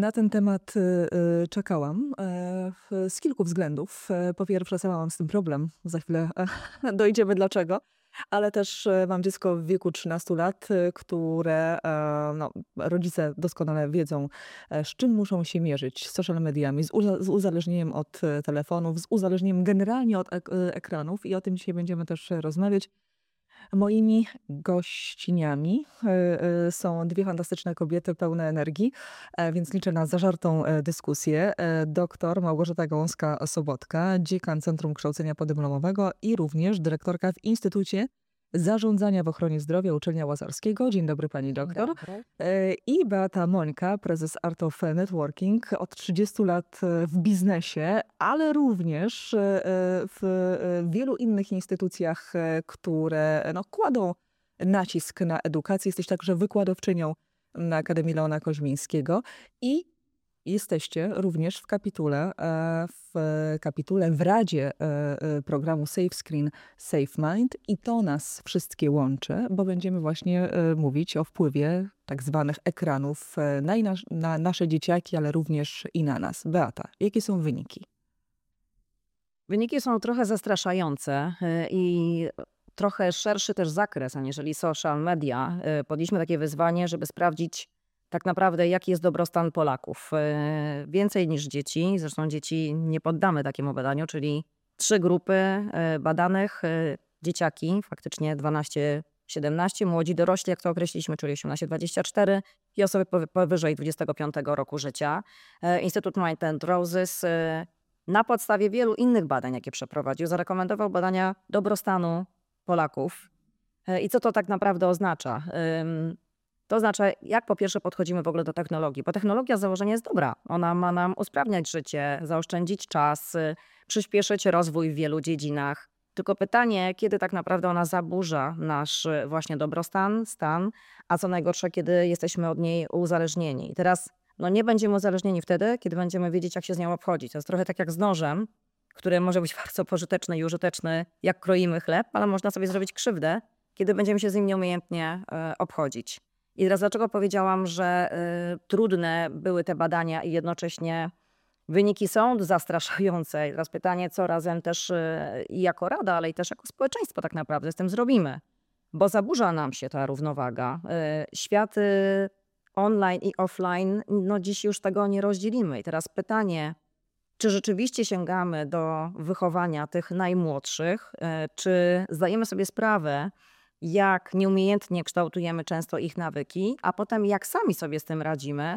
Na ten temat czekałam z kilku względów. Po pierwsze, sama mam z tym problem. Za chwilę dojdziemy dlaczego. Ale też mam dziecko w wieku 13 lat, które no, rodzice doskonale wiedzą, z czym muszą się mierzyć, z social mediami, z uzależnieniem od telefonów, z uzależnieniem generalnie od ekranów i o tym dzisiaj będziemy też rozmawiać. Moimi gościniami są dwie fantastyczne kobiety pełne energii, więc liczę na zażartą dyskusję. Doktor Małgorzata Gałązka-Sobotka, dziekan Centrum Kształcenia Podyplomowego i również dyrektorka w Instytucie Zarządzania w Ochronie Zdrowia Uczelnia Łazarskiego. Dzień dobry pani doktor. Dobry. I Beata Mońka, prezes Art of Networking, od 30 lat w biznesie, ale również w wielu innych instytucjach, które no, kładą nacisk na edukację. Jesteś także wykładowczynią na Akademii Leona Koźmińskiego i jesteście również w Radzie programu Safe Screen, Safe Mind i to nas wszystkie łączy, bo będziemy właśnie mówić o wpływie tak zwanych ekranów na nasze dzieciaki, ale również i na nas. Beata, jakie są wyniki? Wyniki są trochę zastraszające i trochę szerszy też zakres, aniżeli social media. Podjęliśmy takie wyzwanie, żeby sprawdzić tak naprawdę, jaki jest dobrostan Polaków. Więcej niż dzieci, zresztą dzieci nie poddamy takiemu badaniu, czyli 3 grupy badanych. Dzieciaki, faktycznie 12-17, młodzi dorośli, jak to określiliśmy, czyli 18-24 i osoby powyżej 25 roku życia. Instytut Mind and Roses na podstawie wielu innych badań, jakie przeprowadził, zarekomendował badania dobrostanu Polaków. I co to tak naprawdę oznacza? To oznacza, jak po pierwsze podchodzimy w ogóle do technologii, bo technologia z założenia jest dobra. Ona ma nam usprawniać życie, zaoszczędzić czas, przyspieszyć rozwój w wielu dziedzinach. Tylko pytanie, kiedy tak naprawdę ona zaburza nasz właśnie dobrostan, stan, a co najgorsze, kiedy jesteśmy od niej uzależnieni. I teraz no nie będziemy uzależnieni wtedy, kiedy będziemy wiedzieć, jak się z nią obchodzić. To jest trochę tak jak z nożem, który może być bardzo pożyteczny i użyteczny, jak kroimy chleb, ale można sobie zrobić krzywdę, kiedy będziemy się z nim nieumiejętnie obchodzić. I teraz dlaczego powiedziałam, że trudne były te badania i jednocześnie wyniki są zastraszające. I teraz pytanie, co razem też i jako rada, ale i też jako społeczeństwo tak naprawdę z tym zrobimy. Bo zaburza nam się ta równowaga. Światy online i offline, no dziś już tego nie rozdzielimy. I teraz pytanie, czy rzeczywiście sięgamy do wychowania tych najmłodszych, czy zdajemy sobie sprawę, jak nieumiejętnie kształtujemy często ich nawyki, a potem jak sami sobie z tym radzimy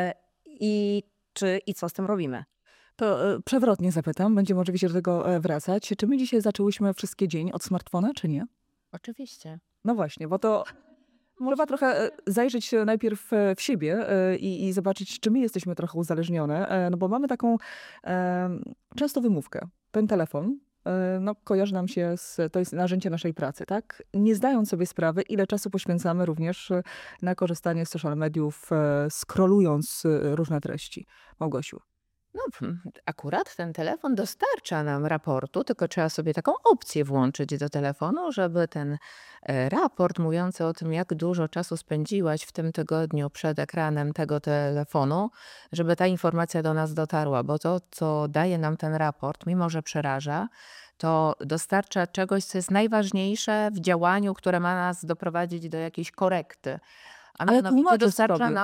i co z tym robimy. To przewrotnie zapytam, będziemy oczywiście do tego wracać. Czy my dzisiaj zaczęłyśmy wszystkie dzień od smartfona, czy nie? Oczywiście. No właśnie, bo to trzeba trochę zajrzeć najpierw w siebie i zobaczyć, czy my jesteśmy trochę uzależnione. No bo mamy taką często wymówkę. Ten telefon no, kojarzy nam się to jest narzędzie naszej pracy, tak? Nie zdając sobie sprawy, ile czasu poświęcamy również na korzystanie z social mediów, scrollując różne treści. Małgosiu. No, akurat ten telefon dostarcza nam raportu, tylko trzeba sobie taką opcję włączyć do telefonu, żeby ten raport mówiący o tym, jak dużo czasu spędziłaś w tym tygodniu przed ekranem tego telefonu, żeby ta informacja do nas dotarła, bo to, co daje nam ten raport, mimo że przeraża, to dostarcza czegoś, co jest najważniejsze w działaniu, które ma nas doprowadzić do jakiejś korekty. A Ale mianowicie tłumaczysz dostarcza sobie.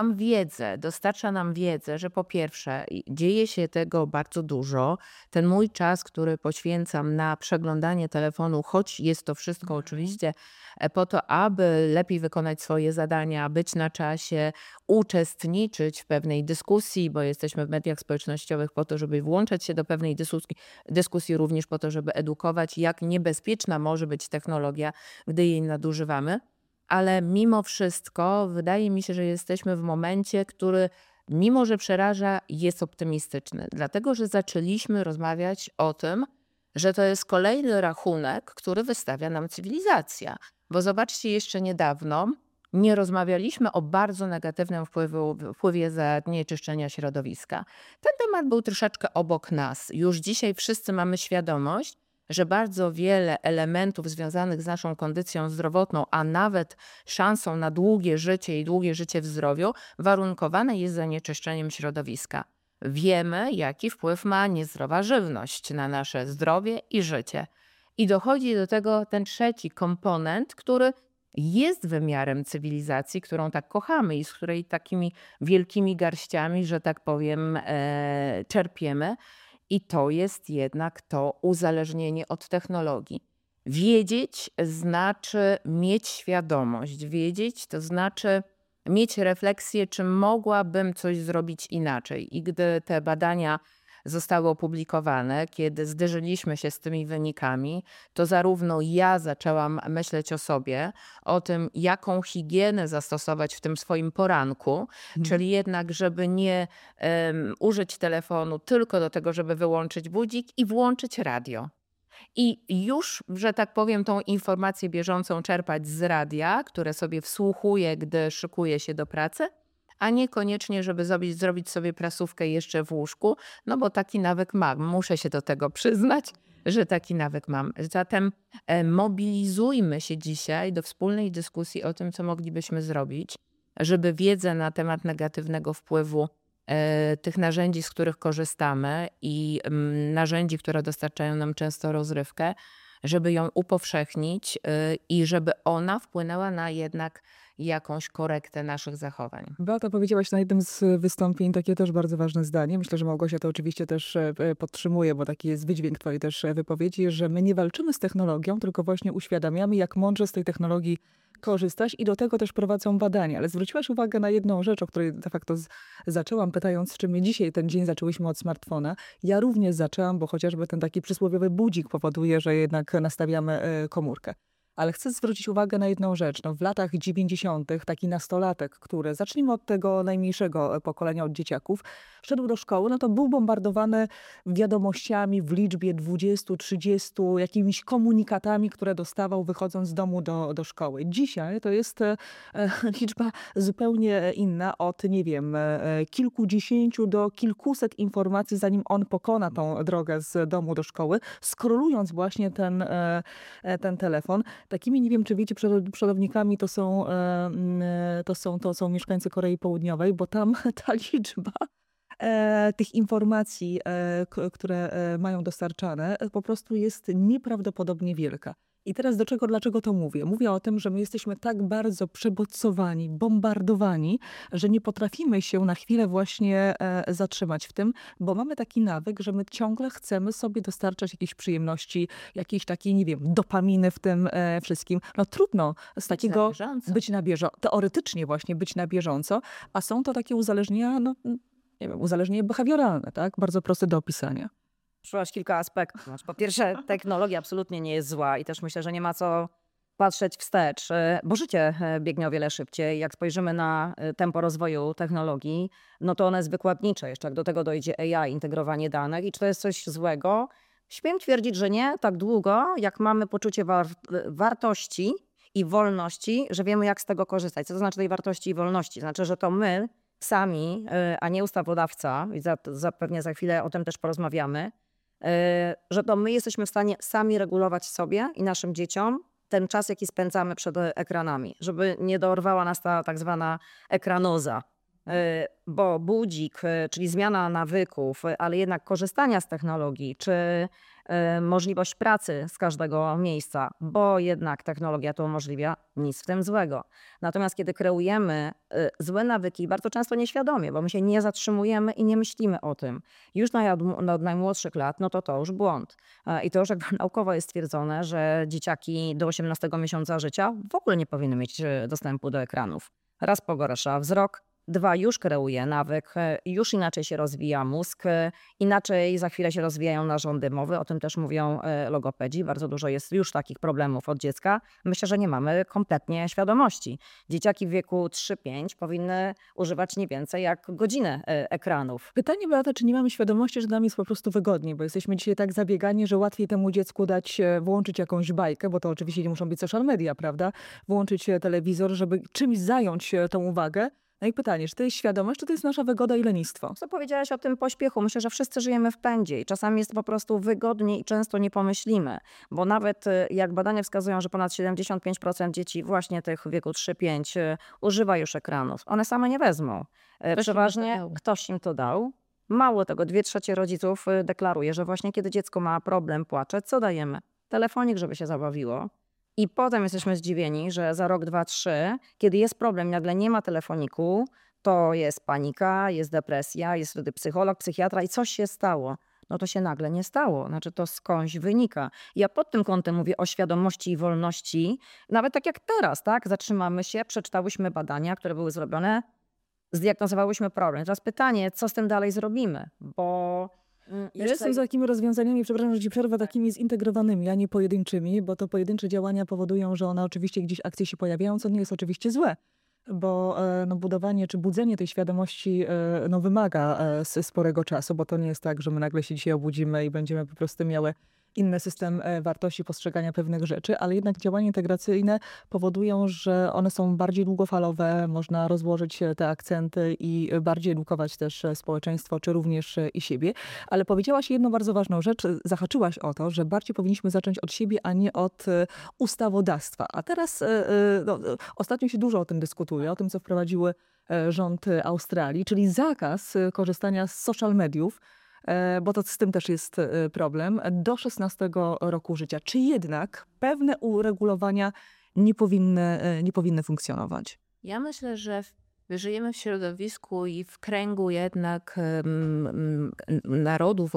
nam wiedzę, że po pierwsze dzieje się tego bardzo dużo. Ten mój czas, który poświęcam na przeglądanie telefonu, choć jest to wszystko oczywiście po to, aby lepiej wykonać swoje zadania, być na czasie, uczestniczyć w pewnej dyskusji, bo jesteśmy w mediach społecznościowych po to, żeby włączać się do pewnej dyskusji również po to, żeby edukować, jak niebezpieczna może być technologia, gdy jej nadużywamy. Ale mimo wszystko wydaje mi się, że jesteśmy w momencie, który mimo że przeraża, jest optymistyczny. Dlatego, że zaczęliśmy rozmawiać o tym, że to jest kolejny rachunek, który wystawia nam cywilizacja. Bo zobaczcie, jeszcze niedawno nie rozmawialiśmy o bardzo negatywnym wpływie zanieczyszczenia środowiska. Ten temat był troszeczkę obok nas. Już dzisiaj wszyscy mamy świadomość, że bardzo wiele elementów związanych z naszą kondycją zdrowotną, a nawet szansą na długie życie i długie życie w zdrowiu, warunkowane jest zanieczyszczeniem środowiska. Wiemy, jaki wpływ ma niezdrowa żywność na nasze zdrowie i życie. I dochodzi do tego ten trzeci komponent, który jest wymiarem cywilizacji, którą tak kochamy i z której takimi wielkimi garściami, że tak powiem, czerpiemy. I to jest jednak to uzależnienie od technologii. Wiedzieć znaczy mieć świadomość. Wiedzieć to znaczy mieć refleksję, czy mogłabym coś zrobić inaczej. I gdy te badania zostały opublikowane, kiedy zderzyliśmy się z tymi wynikami, to zarówno ja zaczęłam myśleć o sobie, o tym, jaką higienę zastosować w tym swoim poranku, czyli jednak, żeby nie użyć telefonu tylko do tego, żeby wyłączyć budzik i włączyć radio. I już, że tak powiem, tą informację bieżącą czerpać z radia, które sobie wsłuchuję, gdy szykuję się do pracy, a niekoniecznie, żeby zrobić sobie prasówkę jeszcze w łóżku, no bo taki nawyk mam. Muszę się do tego przyznać, że taki nawyk mam. Zatem mobilizujmy się dzisiaj do wspólnej dyskusji o tym, co moglibyśmy zrobić, żeby wiedzę na temat negatywnego wpływu tych narzędzi, z których korzystamy i narzędzi, które dostarczają nam często rozrywkę, żeby ją upowszechnić i żeby ona wpłynęła na jednak jakąś korektę naszych zachowań. Beata, powiedziałaś na jednym z wystąpień takie też bardzo ważne zdanie. Myślę, że Małgosia to oczywiście też podtrzymuje, bo taki jest wydźwięk twojej też wypowiedzi, że my nie walczymy z technologią, tylko właśnie uświadamiamy, jak mądrze z tej technologii korzystać i do tego też prowadzą badania. Ale zwróciłaś uwagę na jedną rzecz, o której de facto zaczęłam, pytając, czy my dzisiaj ten dzień zaczęłyśmy od smartfona. Ja również zaczęłam, bo chociażby ten taki przysłowiowy budzik powoduje, że jednak nastawiamy komórkę. Ale chcę zwrócić uwagę na jedną rzecz. No, w latach 90. taki nastolatek, który, zacznijmy od tego najmniejszego pokolenia, od dzieciaków, szedł do szkoły, no to był bombardowany wiadomościami w liczbie 20, 30, jakimiś komunikatami, które dostawał wychodząc z domu do szkoły. Dzisiaj to jest liczba zupełnie inna, od nie wiem, kilkudziesięciu do kilkuset informacji, zanim on pokona tą drogę z domu do szkoły, skrolując właśnie ten telefon. Takimi, nie wiem, czy wiecie, przodownikami to są mieszkańcy Korei Południowej, bo tam ta liczba tych informacji, które mają dostarczane, po prostu jest nieprawdopodobnie wielka. I teraz dlaczego to mówię? Mówię o tym, że my jesteśmy tak bardzo przebodźcowani, bombardowani, że nie potrafimy się na chwilę właśnie zatrzymać w tym, bo mamy taki nawyk, że my ciągle chcemy sobie dostarczać jakieś przyjemności, jakiejś takiej, nie wiem, dopaminy w tym wszystkim. No trudno z takiego być na bieżąco, teoretycznie właśnie być na bieżąco, a są to takie uzależnienia, no nie wiem, uzależnienie behawioralne, tak? Bardzo proste do opisania. Poruszyłaś kilka aspektów. Znaczy, po pierwsze, technologia absolutnie nie jest zła i też myślę, że nie ma co patrzeć wstecz, bo życie biegnie o wiele szybciej. Jak spojrzymy na tempo rozwoju technologii, no to one jest wykładnicze. Jeszcze jak do tego dojdzie AI, integrowanie danych i czy to jest coś złego? Śmiem twierdzić, że nie tak długo, jak mamy poczucie wartości i wolności, że wiemy, jak z tego korzystać. Co to znaczy tej wartości i wolności? Znaczy, że to my sami, a nie ustawodawca, i pewnie za chwilę o tym też porozmawiamy, że to my jesteśmy w stanie sami regulować sobie i naszym dzieciom ten czas, jaki spędzamy przed ekranami, żeby nie dorwała nas ta tak zwana ekranoza. Bo budzik, czyli zmiana nawyków, ale jednak korzystania z technologii, czy możliwość pracy z każdego miejsca, bo jednak technologia to umożliwia, nic w tym złego. Natomiast kiedy kreujemy złe nawyki, bardzo często nieświadomie, bo my się nie zatrzymujemy i nie myślimy o tym, już od najmłodszych lat, no to już błąd. I to już jakby naukowo jest stwierdzone, że dzieciaki do 18 miesiąca życia w ogóle nie powinny mieć dostępu do ekranów. Raz pogarsza wzrok, 2, już kreuje nawyk, już inaczej się rozwija mózg, inaczej za chwilę się rozwijają narządy mowy, o tym też mówią logopedzi. Bardzo dużo jest już takich problemów od dziecka. Myślę, że nie mamy kompletnie świadomości. Dzieciaki w wieku 3-5 powinny używać nie więcej jak godzinę ekranów. Pytanie, Beata, czy nie mamy świadomości, że nam jest po prostu wygodniej, bo jesteśmy dzisiaj tak zabiegani, że łatwiej temu dziecku włączyć jakąś bajkę, bo to oczywiście nie muszą być social media, prawda? Włączyć telewizor, żeby czymś zająć tą uwagę, No i pytanie, czy to jest świadomość, czy to jest nasza wygoda i lenistwo? Co powiedziałaś o tym pośpiechu? Myślę, że wszyscy żyjemy w pędzie i czasami jest po prostu wygodniej i często nie pomyślimy, bo nawet jak badania wskazują, że ponad 75% dzieci właśnie tych w wieku 3-5 używa już ekranów. One same nie wezmą. Przeważnie dał. ktoś im to dał. Mało tego, 2/3 rodziców deklaruje, że właśnie kiedy dziecko ma problem, płacze, co dajemy? Telefonik, żeby się zabawiło. I potem jesteśmy zdziwieni, że za rok, 2, 3, kiedy jest problem, nagle nie ma telefoniku, to jest panika, jest depresja, jest wtedy psycholog, psychiatra i coś się stało. No to się nagle nie stało, znaczy to skądś wynika. Ja pod tym kątem mówię o świadomości i wolności, nawet tak jak teraz, tak? Zatrzymamy się, przeczytałyśmy badania, które były zrobione, zdiagnozowałyśmy problem. Teraz pytanie, co z tym dalej zrobimy, bo Ja jestem za takimi rozwiązaniami, przepraszam, że ci przerwę, takimi zintegrowanymi, a nie pojedynczymi, bo to pojedyncze działania powodują, że one oczywiście gdzieś akcje się pojawiają, co nie jest oczywiście złe, bo no, budowanie czy budzenie tej świadomości no, wymaga sporego czasu, bo to nie jest tak, że my nagle się dzisiaj obudzimy i będziemy po prostu miały inny system wartości postrzegania pewnych rzeczy, ale jednak działania integracyjne powodują, że one są bardziej długofalowe, można rozłożyć te akcenty i bardziej edukować też społeczeństwo, czy również i siebie. Ale powiedziałaś jedną bardzo ważną rzecz, zahaczyłaś o to, że bardziej powinniśmy zacząć od siebie, a nie od ustawodawstwa. A teraz no, ostatnio się dużo o tym dyskutuje, o tym, co wprowadziły rząd Australii, czyli zakaz korzystania z social mediów, bo to z tym też jest problem, do 16 roku życia. Czy jednak pewne uregulowania nie powinny funkcjonować? Ja myślę, że żyjemy w środowisku i w kręgu jednak narodów,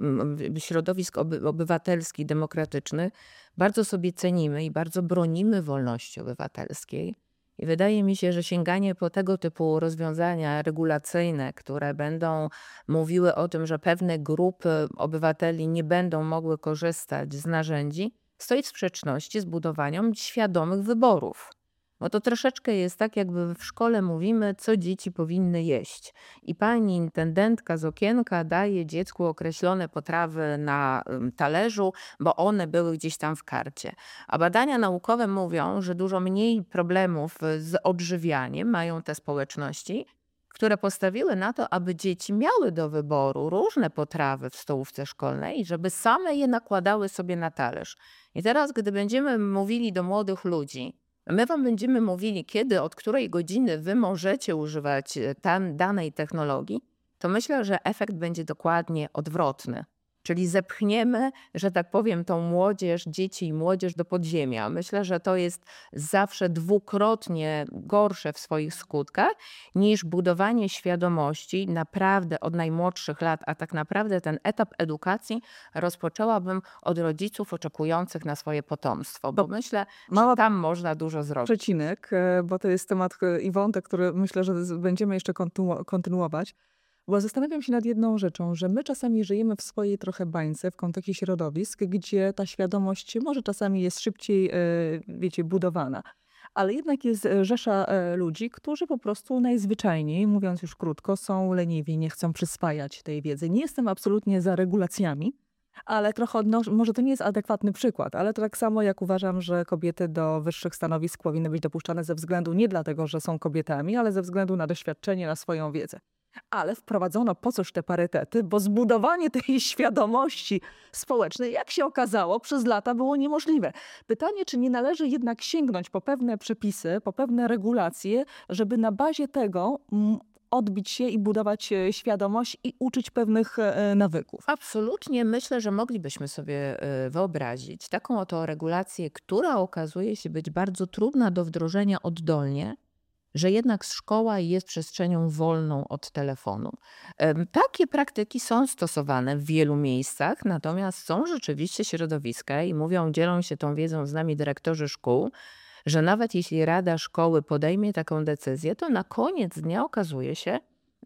środowisk obywatelskich, demokratycznych. Bardzo sobie cenimy i bardzo bronimy wolności obywatelskiej. I wydaje mi się, że sięganie po tego typu rozwiązania regulacyjne, które będą mówiły o tym, że pewne grupy obywateli nie będą mogły korzystać z narzędzi, stoi w sprzeczności z budowaniem świadomych wyborów. Bo to troszeczkę jest tak, jakby w szkole mówimy, co dzieci powinny jeść. I pani intendentka z okienka daje dziecku określone potrawy na talerzu, bo one były gdzieś tam w karcie. A badania naukowe mówią, że dużo mniej problemów z odżywianiem mają te społeczności, które postawiły na to, aby dzieci miały do wyboru różne potrawy w stołówce szkolnej i żeby same je nakładały sobie na talerz. I teraz, gdy będziemy mówili do młodych ludzi, my wam będziemy mówili, kiedy, od której godziny wy możecie używać danej technologii, to myślę, że efekt będzie dokładnie odwrotny. Czyli zepchniemy, że tak powiem, tą młodzież, dzieci i młodzież do podziemia. Myślę, że to jest zawsze dwukrotnie gorsze w swoich skutkach niż budowanie świadomości naprawdę od najmłodszych lat, a tak naprawdę ten etap edukacji rozpoczęłabym od rodziców oczekujących na swoje potomstwo, bo myślę, że tam można dużo zrobić. Przecinek, bo to jest temat i wątek, który myślę, że będziemy jeszcze kontynuować. Bo zastanawiam się nad jedną rzeczą, że my czasami żyjemy w swojej trochę bańce w kontekście środowisk, gdzie ta świadomość może czasami jest szybciej, wiecie, budowana. Ale jednak jest rzesza ludzi, którzy po prostu najzwyczajniej, mówiąc już krótko, są leniwi, nie chcą przyswajać tej wiedzy. Nie jestem absolutnie za regulacjami, ale trochę może to nie jest adekwatny przykład, ale to tak samo jak uważam, że kobiety do wyższych stanowisk powinny być dopuszczane ze względu nie dlatego, że są kobietami, ale ze względu na doświadczenie, na swoją wiedzę. Ale wprowadzono po coś te parytety, bo zbudowanie tej świadomości społecznej, jak się okazało, przez lata było niemożliwe. Pytanie, czy nie należy jednak sięgnąć po pewne przepisy, po pewne regulacje, żeby na bazie tego odbić się i budować świadomość i uczyć pewnych nawyków. Absolutnie myślę, że moglibyśmy sobie wyobrazić taką oto regulację, która okazuje się być bardzo trudna do wdrożenia oddolnie, że jednak szkoła jest przestrzenią wolną od telefonu. Takie praktyki są stosowane w wielu miejscach, natomiast są rzeczywiście środowiska i dzielą się tą wiedzą z nami dyrektorzy szkół, że nawet jeśli rada szkoły podejmie taką decyzję, to na koniec dnia okazuje się,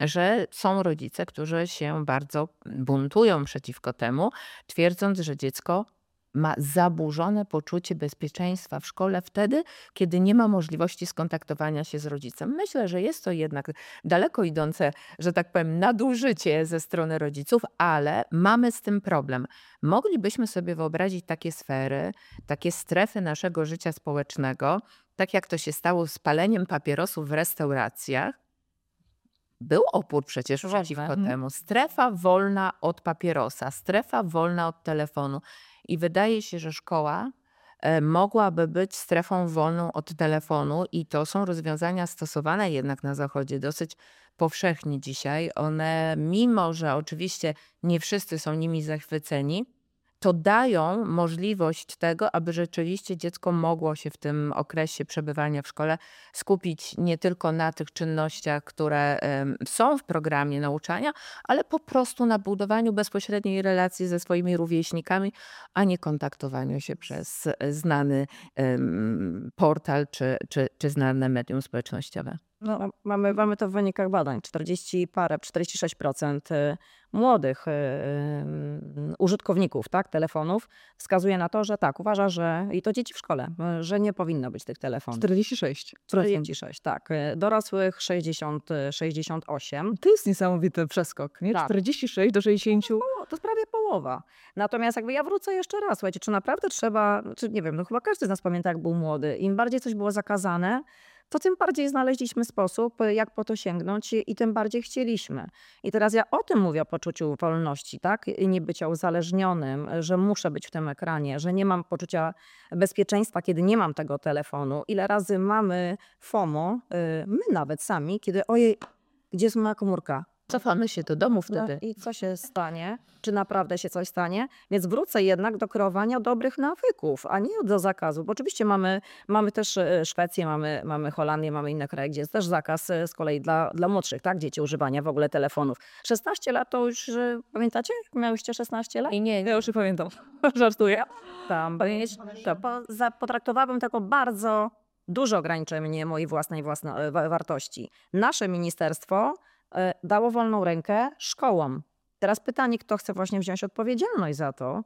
że są rodzice, którzy się bardzo buntują przeciwko temu, twierdząc, że dziecko ma zaburzone poczucie bezpieczeństwa w szkole wtedy, kiedy nie ma możliwości skontaktowania się z rodzicem. Myślę, że jest to jednak daleko idące, że tak powiem, nadużycie ze strony rodziców, ale mamy z tym problem. Moglibyśmy sobie wyobrazić takie sfery, takie strefy naszego życia społecznego, tak jak to się stało z paleniem papierosów w restauracjach, był opór przecież przeciwko temu. Strefa wolna od papierosa, strefa wolna od telefonu. I wydaje się, że szkoła mogłaby być strefą wolną od telefonu i to są rozwiązania stosowane jednak na Zachodzie dosyć powszechnie dzisiaj. One, mimo że oczywiście nie wszyscy są nimi zachwyceni, to dają możliwość tego, aby rzeczywiście dziecko mogło się w tym okresie przebywania w szkole skupić nie tylko na tych czynnościach, które są w programie nauczania, ale po prostu na budowaniu bezpośredniej relacji ze swoimi rówieśnikami, a nie kontaktowaniu się przez znany portal czy znane medium społecznościowe. No, mamy to w wynikach badań. 46% młodych użytkowników, tak, telefonów wskazuje na to, że tak, uważa, że i to dzieci w szkole, że nie powinno być tych telefonów. 46. 46, tak. Dorosłych 68. To jest niesamowity przeskok, nie? Tak. 46 do 60. To jest prawie połowa. Natomiast jakby ja wrócę jeszcze raz, słuchajcie, czy naprawdę trzeba, czy nie wiem, no chyba każdy z nas pamięta, jak był młody. Im bardziej coś było zakazane, to tym bardziej znaleźliśmy sposób, jak po to sięgnąć i tym bardziej chcieliśmy. I teraz ja o tym mówię, o poczuciu wolności, tak? I nie bycia uzależnionym, że muszę być w tym ekranie, że nie mam poczucia bezpieczeństwa, kiedy nie mam tego telefonu. Ile razy mamy FOMO, my nawet sami, kiedy ojej, gdzie jest moja komórka? Cofamy się do domu wtedy. I co się stanie? Czy naprawdę się coś stanie? Więc wrócę jednak do kreowania dobrych nawyków, a nie do zakazu. Bo oczywiście mamy też Szwecję, mamy Holandię, mamy inne kraje, gdzie jest też zakaz z kolei dla młodszych, tak, dzieci używania w ogóle telefonów. 16 lat to już, pamiętacie? Miałyście 16 lat? I nie, Ja już nie pamiętam. Żartuję. Tam, potraktowałabym to jako bardzo duże ograniczenie mojej własnej wartości. Nasze ministerstwo dało wolną rękę szkołom. Teraz pytanie, kto chce właśnie wziąć odpowiedzialność za to,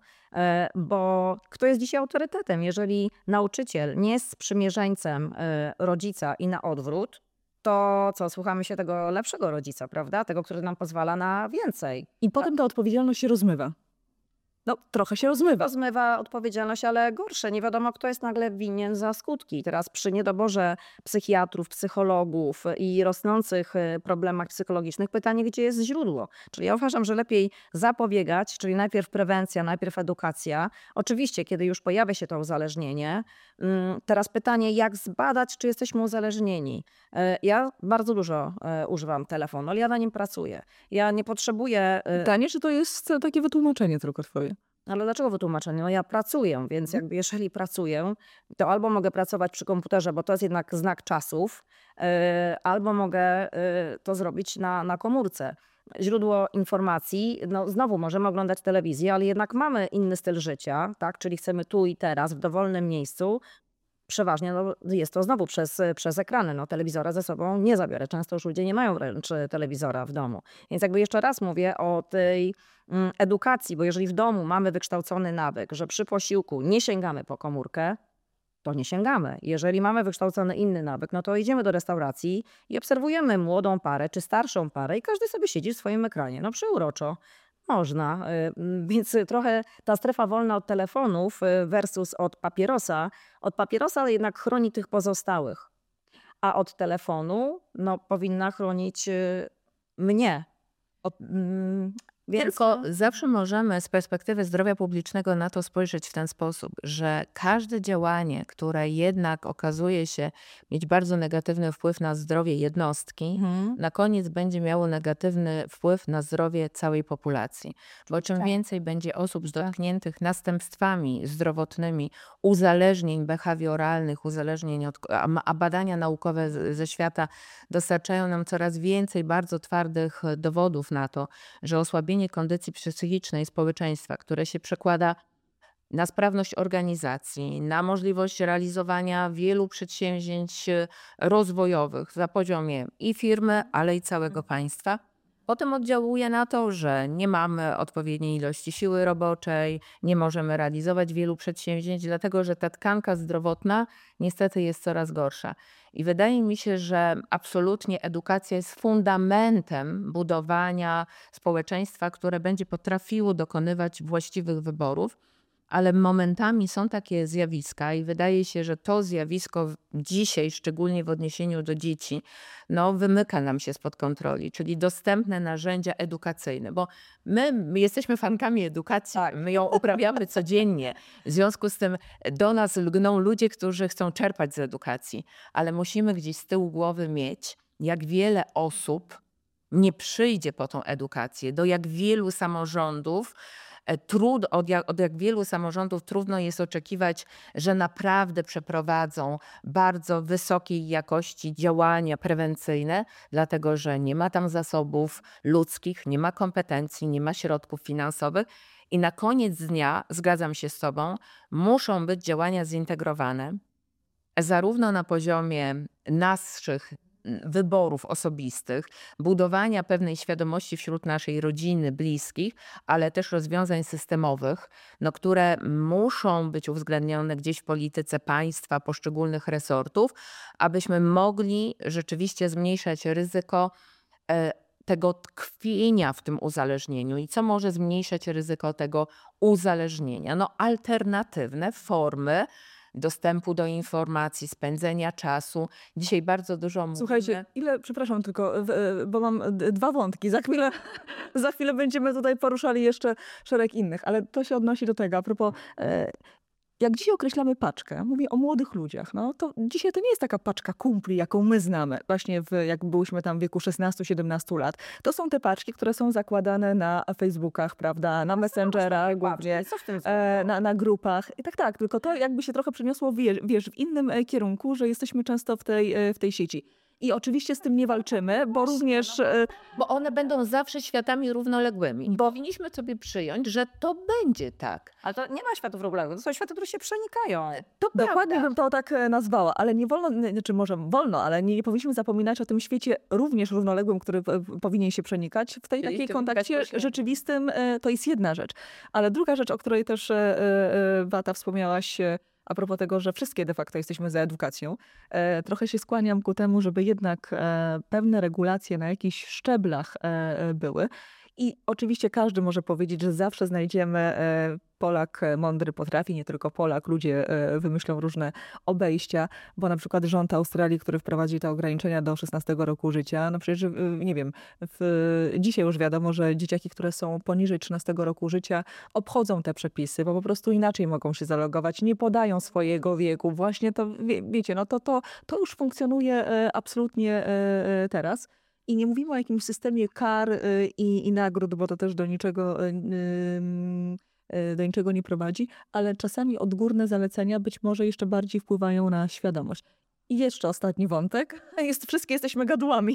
bo kto jest dzisiaj autorytetem? Jeżeli nauczyciel nie jest sprzymierzeńcem rodzica i na odwrót, to co, słuchamy się tego lepszego rodzica, prawda? Tego, który nam pozwala na więcej. I potem ta odpowiedzialność się rozmywa. No, trochę się rozmywa. Rozmywa odpowiedzialność, ale gorsze. Nie wiadomo, kto jest nagle winien za skutki. Teraz przy niedoborze psychiatrów, psychologów i rosnących problemach psychologicznych pytanie, gdzie jest źródło. Czyli ja uważam, że lepiej zapobiegać, czyli najpierw prewencja, najpierw edukacja. Oczywiście, kiedy już pojawia się to uzależnienie. Teraz pytanie, jak zbadać, czy jesteśmy uzależnieni. Ja bardzo dużo używam telefonu, ale ja na nim pracuję. Ja nie potrzebuję... Pytanie, czy to jest takie wytłumaczenie tylko twoje? Ale dlaczego wytłumaczenie? No ja pracuję, więc jakby jeżeli pracuję, to albo mogę pracować przy komputerze, bo to jest jednak znak czasów, albo mogę to zrobić na komórce. Źródło informacji, no znowu możemy oglądać telewizję, ale jednak mamy inny styl życia, tak? Czyli chcemy tu i teraz, w dowolnym miejscu. Przeważnie jest to znowu przez ekrany. No, telewizora ze sobą nie zabiorę. Często już ludzie nie mają wręcz telewizora w domu. Więc jakby jeszcze raz mówię o tej edukacji, bo jeżeli w domu mamy wykształcony nawyk, że przy posiłku nie sięgamy po komórkę, to nie sięgamy. Jeżeli mamy wykształcony inny nawyk, no to idziemy do restauracji i obserwujemy młodą parę czy starszą parę i każdy sobie siedzi w swoim ekranie. No przeuroczo. Można, więc trochę ta strefa wolna od telefonów versus od papierosa jednak chroni tych pozostałych, a od telefonu no, powinna chronić mnie. Więc Tylko zawsze możemy z perspektywy zdrowia publicznego na to spojrzeć w ten sposób, że każde działanie, które jednak okazuje się mieć bardzo negatywny wpływ na zdrowie jednostki, na koniec będzie miało negatywny wpływ na zdrowie całej populacji. Bo czym więcej będzie osób dotkniętych następstwami zdrowotnymi, uzależnień behawioralnych, uzależnień a badania naukowe ze świata dostarczają nam coraz więcej bardzo twardych dowodów na to, że osłabienie kondycji psychicznej społeczeństwa, które się przekłada na sprawność organizacji, na możliwość realizowania wielu przedsięwzięć rozwojowych na poziomie i firmy, ale i całego państwa. Potem oddziałuje na to, że nie mamy odpowiedniej ilości siły roboczej, nie możemy realizować wielu przedsięwzięć, dlatego że ta tkanka zdrowotna niestety jest coraz gorsza. I wydaje mi się, że absolutnie edukacja jest fundamentem budowania społeczeństwa, które będzie potrafiło dokonywać właściwych wyborów, ale momentami są takie zjawiska i wydaje się, że to zjawisko dzisiaj, szczególnie w odniesieniu do dzieci, no, wymyka nam się spod kontroli, czyli dostępne narzędzia edukacyjne, bo my jesteśmy fankami edukacji, my ją uprawiamy codziennie. W związku z tym do nas lgną ludzie, którzy chcą czerpać z edukacji, ale musimy gdzieś z tyłu głowy mieć, jak wiele osób nie przyjdzie po tą edukację, do jak wielu samorządów, od jak wielu samorządów trudno jest oczekiwać, że naprawdę przeprowadzą bardzo wysokiej jakości działania prewencyjne, dlatego że nie ma tam zasobów ludzkich, nie ma kompetencji, nie ma środków finansowych. I na koniec dnia, zgadzam się z Tobą, muszą być działania zintegrowane, zarówno na poziomie naszych wyborów osobistych, budowania pewnej świadomości wśród naszej rodziny, bliskich, ale też rozwiązań systemowych, no, które muszą być uwzględnione gdzieś w polityce państwa, poszczególnych resortów, abyśmy mogli rzeczywiście zmniejszać ryzyko tego tkwienia w tym uzależnieniu. I co może zmniejszać ryzyko tego uzależnienia? No, alternatywne formy dostępu do informacji, spędzenia czasu. Dzisiaj bardzo dużo Słuchajcie, przepraszam tylko, bo mam dwa wątki. Za chwilę będziemy tutaj poruszali jeszcze szereg innych, ale to się odnosi do tego, a propos, jak dzisiaj określamy paczkę, mówię o młodych ludziach, no to dzisiaj to nie jest taka paczka kumpli, jaką my znamy, właśnie jak byliśmy tam w wieku 16-17 lat. To są te paczki, które są zakładane na Facebookach, prawda, na Messengerach głównie, na grupach. I tak, tylko to jakby się trochę przeniosło, wiesz, w innym kierunku, że jesteśmy często w tej sieci. I oczywiście z tym nie walczymy, bo również... Bo one będą zawsze światami równoległymi. Powinniśmy sobie przyjąć, że to będzie tak. Ale to nie ma światów równoległych, to są światy, które się przenikają. Dokładnie bym to tak nazwała, ale nie wolno, czy może wolno, ale nie powinniśmy zapominać o tym świecie również równoległym, który powinien się przenikać. W tej takiej kontakcie rzeczywistym to jest jedna rzecz. Ale druga rzecz, o której też Beata wspomniałaś, a propos tego, że wszystkie de facto jesteśmy za edukacją, trochę się skłaniam ku temu, żeby jednak pewne regulacje na jakichś szczeblach były. I oczywiście każdy może powiedzieć, że zawsze znajdziemy Polak mądry potrafi, nie tylko Polak, ludzie wymyślą różne obejścia, bo na przykład rząd Australii, który wprowadził te ograniczenia do 16 roku życia, no przecież nie wiem, dzisiaj już wiadomo, że dzieciaki, które są poniżej 13 roku życia, obchodzą te przepisy, bo po prostu inaczej mogą się zalogować, nie podają swojego wieku. Właśnie to, wiecie, no to już funkcjonuje absolutnie teraz. I nie mówimy o jakimś systemie kar i nagród, bo to też do niczego nie prowadzi, ale czasami odgórne zalecenia być może jeszcze bardziej wpływają na świadomość. I jeszcze ostatni wątek. Wszystkie jesteśmy gadłami,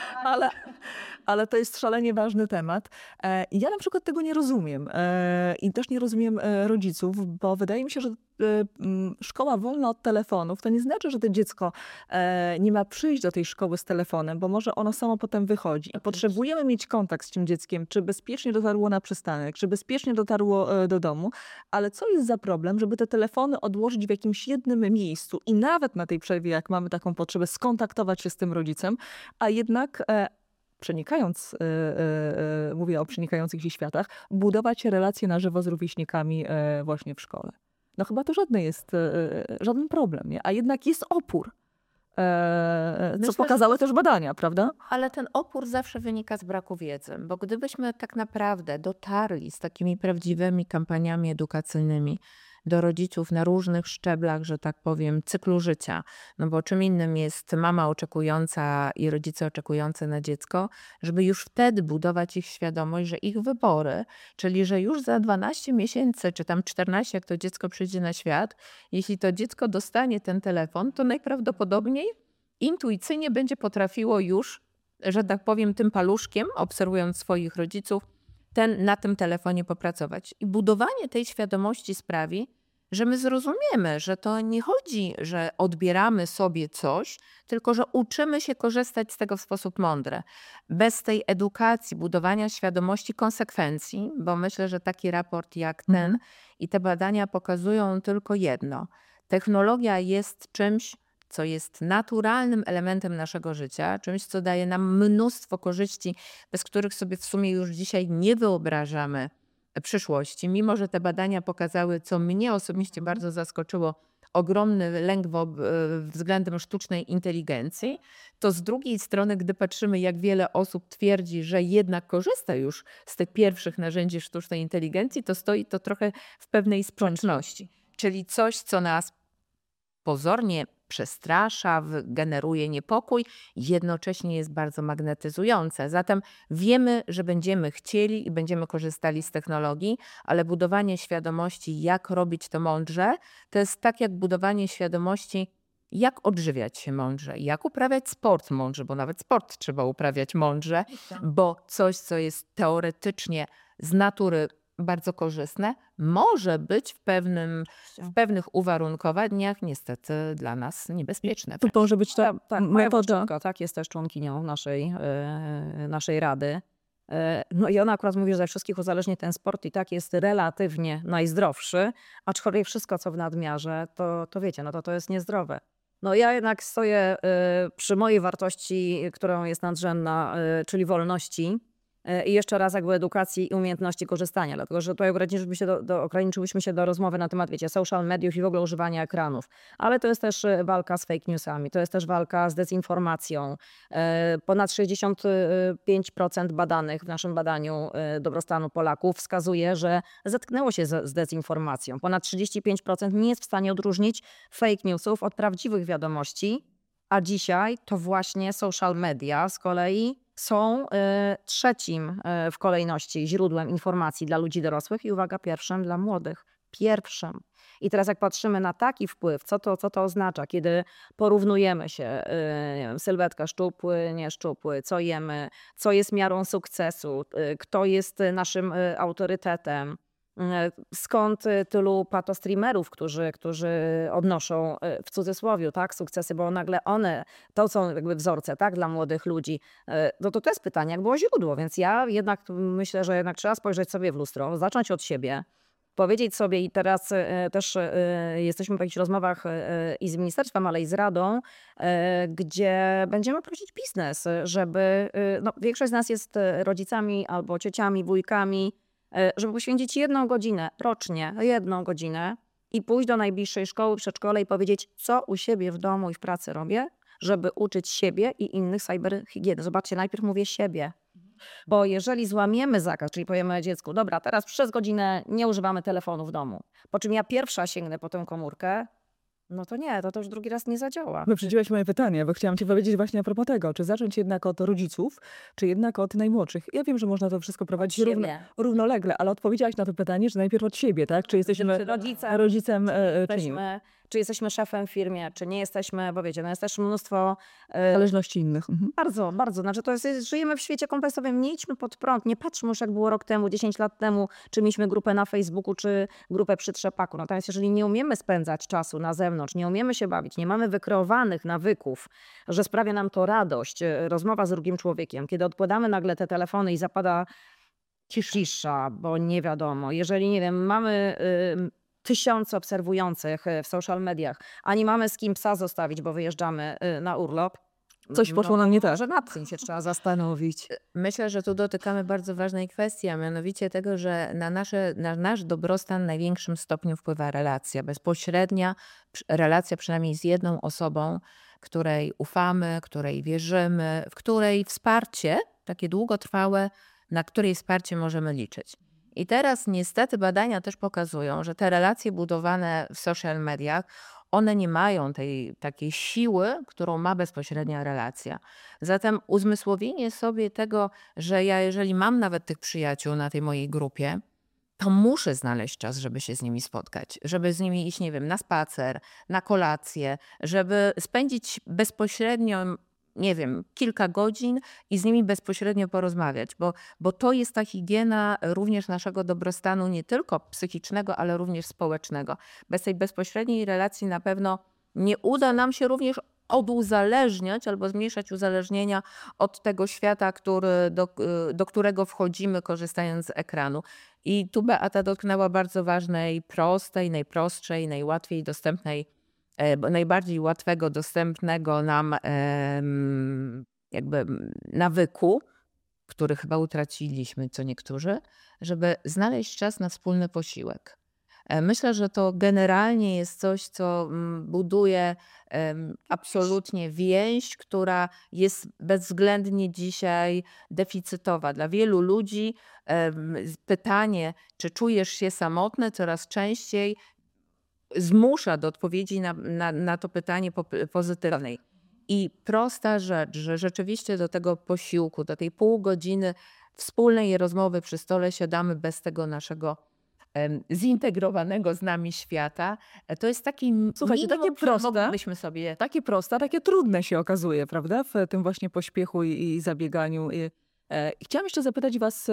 ale to jest szalenie ważny temat. Ja na przykład tego nie rozumiem i też nie rozumiem rodziców, bo wydaje mi się, że szkoła wolna od telefonów to nie znaczy, że to dziecko nie ma przyjść do tej szkoły z telefonem, bo może ono samo potem wychodzi. I potrzebujemy mieć kontakt z tym dzieckiem, czy bezpiecznie dotarło na przystanek, czy bezpiecznie dotarło do domu, ale co jest za problem, żeby te telefony odłożyć w jakimś jednym miejscu i nawet na tej przerwie, jak mamy taką potrzebę, skontaktować się z tym rodzicem, a jednak przenikając, mówię o przenikających się światach, budować relacje na żywo z rówieśnikami właśnie w szkole. No chyba to żaden problem, nie? A jednak jest opór, co pokazały też badania, prawda? Ale ten opór zawsze wynika z braku wiedzy, bo gdybyśmy tak naprawdę dotarli z takimi prawdziwymi kampaniami edukacyjnymi do rodziców na różnych szczeblach, że tak powiem, cyklu życia. No bo czym innym jest mama oczekująca i rodzice oczekujący na dziecko, żeby już wtedy budować ich świadomość, że ich wybory, czyli że już za 12 miesięcy, czy tam 14, jak to dziecko przyjdzie na świat, jeśli to dziecko dostanie ten telefon, to najprawdopodobniej intuicyjnie będzie potrafiło już, że tak powiem, tym paluszkiem, obserwując swoich rodziców, na tym telefonie popracować. I budowanie tej świadomości sprawi, że my zrozumiemy, że to nie chodzi, że odbieramy sobie coś, tylko że uczymy się korzystać z tego w sposób mądry. Bez tej edukacji, budowania świadomości konsekwencji, bo myślę, że taki raport jak ten i te badania pokazują tylko jedno. Technologia jest czymś, co jest naturalnym elementem naszego życia, czymś, co daje nam mnóstwo korzyści, bez których sobie w sumie już dzisiaj nie wyobrażamy przyszłości. Mimo że te badania pokazały, co mnie osobiście bardzo zaskoczyło, ogromny lęk względem sztucznej inteligencji, to z drugiej strony, gdy patrzymy, jak wiele osób twierdzi, że jednak korzysta już z tych pierwszych narzędzi sztucznej inteligencji, to stoi to trochę w pewnej sprzeczności. Czyli coś, co nas pozornie przestrasza, generuje niepokój, jednocześnie jest bardzo magnetyzujące. Zatem wiemy, że będziemy chcieli i będziemy korzystali z technologii, ale budowanie świadomości, jak robić to mądrze, to jest tak jak budowanie świadomości, jak odżywiać się mądrze, jak uprawiać sport mądrze, bo nawet sport trzeba uprawiać mądrze, bo coś, co jest teoretycznie z natury bardzo korzystne, może być w pewnych uwarunkowaniach niestety dla nas niebezpieczne. To może być ta Moja metoda. wnuczka, tak, jest też członkinią naszej rady. No i ona akurat mówi, że ze wszystkich uzależnień ten sport i tak jest relatywnie najzdrowszy, aczkolwiek wszystko, co w nadmiarze, to wiecie, no to jest niezdrowe. No ja jednak stoję przy mojej wartości, którą jest nadrzędna, czyli wolności. I jeszcze raz jakby edukacji i umiejętności korzystania, dlatego że tutaj ograniczyliśmy się do rozmowy na temat, wiecie, social mediów i w ogóle używania ekranów, ale to jest też walka z fake newsami, to jest też walka z dezinformacją. Ponad 65% badanych w naszym badaniu dobrostanu Polaków wskazuje, że zetknęło się z dezinformacją. Ponad 35% nie jest w stanie odróżnić fake newsów od prawdziwych wiadomości, a dzisiaj to właśnie social media z kolei są trzecim w kolejności źródłem informacji dla ludzi dorosłych i uwaga, pierwszym dla młodych. Pierwszym. I teraz jak patrzymy na taki wpływ, co to oznacza, kiedy porównujemy się, nie wiem, sylwetka szczupły, nieszczupły, co jemy, co jest miarą sukcesu, kto jest naszym autorytetem, skąd tylu patostreamerów, którzy odnoszą w cudzysłowie, tak, sukcesy, bo nagle to są jakby wzorce, tak, dla młodych ludzi. No to jest pytanie, jak było źródło, więc ja jednak myślę, że jednak trzeba spojrzeć sobie w lustro, zacząć od siebie, powiedzieć sobie i teraz też jesteśmy w jakichś rozmowach i z ministerstwem, ale i z Radą, gdzie będziemy prosić biznes, żeby, no większość z nas jest rodzicami albo ciociami, wujkami, żeby poświęcić 1 godzinę rocznie, 1 godzinę i pójść do najbliższej szkoły, przedszkola i powiedzieć, co u siebie w domu i w pracy robię, żeby uczyć siebie i innych cyberhigieny. Zobaczcie, najpierw mówię siebie, bo jeżeli złamiemy zakaz, czyli powiemy dziecku, dobra, teraz przez godzinę nie używamy telefonu w domu, po czym ja pierwsza sięgnę po tę komórkę, no to nie, to już drugi raz nie zadziała. Wyprzedziłaś moje pytanie, bo chciałam ci powiedzieć właśnie a propos tego, czy zacząć jednak od rodziców, czy jednak od najmłodszych. Ja wiem, że można to wszystko prowadzić równolegle, ale odpowiedziałaś na to pytanie, że najpierw od siebie, tak? Czy jesteśmy rodzicem, czy jesteśmy szefem w firmie, czy nie jesteśmy, bo wiecie, no jest też mnóstwo zależności innych. Bardzo, bardzo. Znaczy żyjemy w świecie kompleksowym, nie idźmy pod prąd, nie patrzmy już jak było rok temu, 10 lat temu, czy mieliśmy grupę na Facebooku, czy grupę przy trzepaku. Natomiast jeżeli nie umiemy spędzać czasu na zewnątrz, nie umiemy się bawić, nie mamy wykreowanych nawyków, że sprawia nam to radość, rozmowa z drugim człowiekiem, kiedy odkładamy nagle te telefony i zapada cisza, bo nie wiadomo. Jeżeli, nie wiem, mamy 1000 obserwujących w social mediach, a nie mamy z kim psa zostawić, bo wyjeżdżamy na urlop, coś poszło nam nie tak. Że nad tym się trzeba zastanowić. Myślę, że tu dotykamy bardzo ważnej kwestii, a mianowicie tego, że na nasz dobrostan w największym stopniu wpływa relacja. Bezpośrednia relacja przynajmniej z jedną osobą, której ufamy, której wierzymy, w której wsparcie, takie długotrwałe, na której wsparcie możemy liczyć. I teraz niestety badania też pokazują, że te relacje budowane w social mediach, one nie mają tej takiej siły, którą ma bezpośrednia relacja. Zatem uzmysłowienie sobie tego, że ja jeżeli mam nawet tych przyjaciół na tej mojej grupie, to muszę znaleźć czas, żeby się z nimi spotkać, żeby z nimi iść, nie wiem, na spacer, na kolację, żeby spędzić bezpośrednio, nie wiem, kilka godzin i z nimi bezpośrednio porozmawiać, bo to jest ta higiena również naszego dobrostanu, nie tylko psychicznego, ale również społecznego. Bez tej bezpośredniej relacji na pewno nie uda nam się również oduzależniać albo zmniejszać uzależnienia od tego świata, do którego wchodzimy, korzystając z ekranu. I tu Beata dotknęła bardzo ważnej, prostej, najprostszej, najłatwiej dostępnej, najbardziej łatwego, dostępnego nam jakby nawyku, który chyba utraciliśmy co niektórzy, żeby znaleźć czas na wspólny posiłek. Myślę, że to generalnie jest coś, co buduje absolutnie więź, która jest bezwzględnie dzisiaj deficytowa. Dla wielu ludzi pytanie, czy czujesz się samotny, coraz częściej zmusza do odpowiedzi na to pytanie pozytywnej. I prosta rzecz, że rzeczywiście do tego posiłku, do tej pół godziny wspólnej rozmowy przy stole siadamy bez tego naszego zintegrowanego z nami świata. To jest taki Słuchajcie, takie minimum, które proste. moglibyśmy sobie... Takie proste, a takie trudne się okazuje, prawda? W tym właśnie pośpiechu i zabieganiu. I chciałam jeszcze zapytać was,